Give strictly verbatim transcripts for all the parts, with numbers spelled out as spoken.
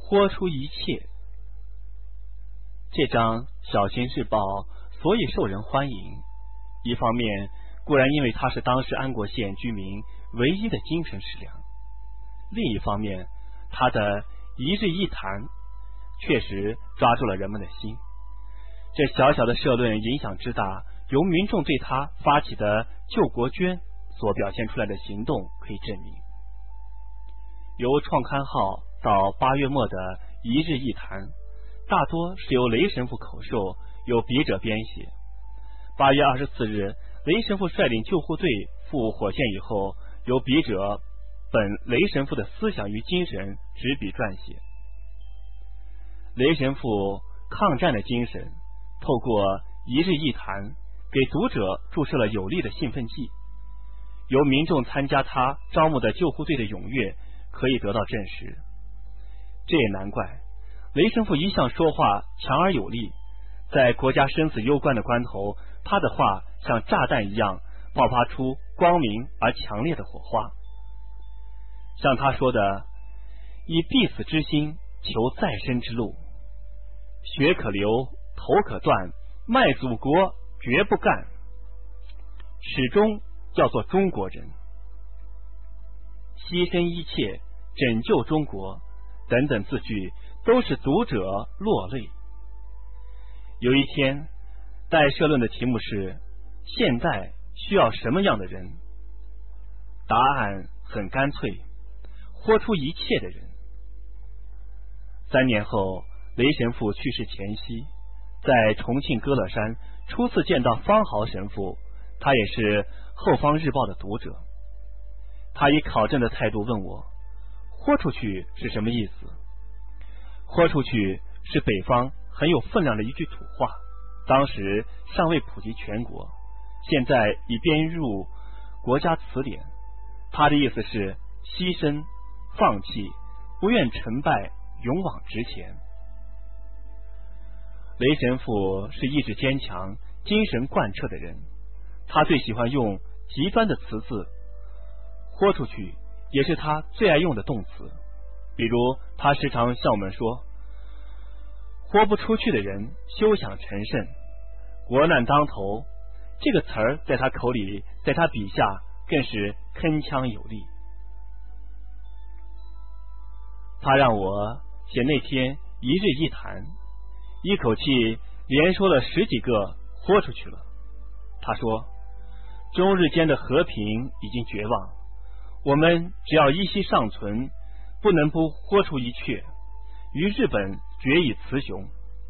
豁出一切。这张小型日报所以受人欢迎，一方面固然因为它是当时安国县居民唯一的精神食粮，另一方面它的一日一谈确实抓住了人们的心。这小小的社论影响之大，由民众对他发起的救国捐所表现出来的行动可以证明。由创刊号到八月末的一日一谈，大多是由雷神父口授，由笔者编写。八月二十四日，雷神父率领救护队赴火线以后，由笔者本雷神父的思想与精神执笔撰写。雷神父抗战的精神透过一日一谈给读者注射了有力的兴奋剂，由民众参加他招募的救护队的踊跃可以得到证实。这也难怪，雷神父一向说话强而有力，在国家生死攸关的关头，他的话像炸弹一样爆发出光明而强烈的火花。像他说的，以必死之心求再生之路，血可流，头可断，卖祖国绝不干，始终要做中国人，牺牲一切拯救中国等等字句都使读者落泪。有一天，带社论的题目是现代需要什么样的人？答案很干脆，豁出一切的人。三年后，雷神父去世前夕，在重庆歌乐山初次见到方豪神父，他也是后方日报的读者。他以考证的态度问我，豁出去是什么意思？豁出去是北方很有分量的一句土话，当时尚未普及全国，现在已编入国家词典。他的意思是牺牲、放弃，不愿成败，勇往直前。雷神父是意志坚强、精神贯彻的人，他最喜欢用极端的词字，豁出去也是他最爱用的动词。比如他时常向我们说，豁不出去的人休想成圣，国难当头，这个词儿在他口里，在他笔下更是铿锵有力。他让我写那天一日一谈，一口气连说了十几个豁出去了。他说，中日间的和平已经绝望，我们只要一息尚存，不能不豁出一切，与日本决以雌雄。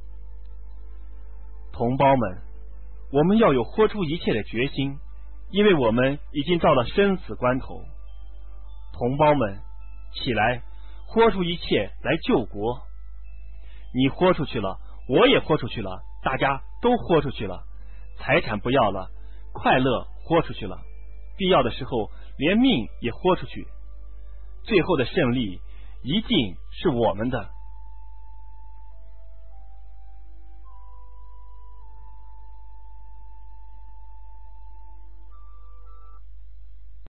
同胞们，我们要有豁出一切的决心，因为我们已经到了生死关头。同胞们，起来，豁出一切来救国。你豁出去了，我也豁出去了，大家都豁出去了，财产不要了，快乐豁出去了，必要的时候连命也豁出去，最后的胜利一定是我们的。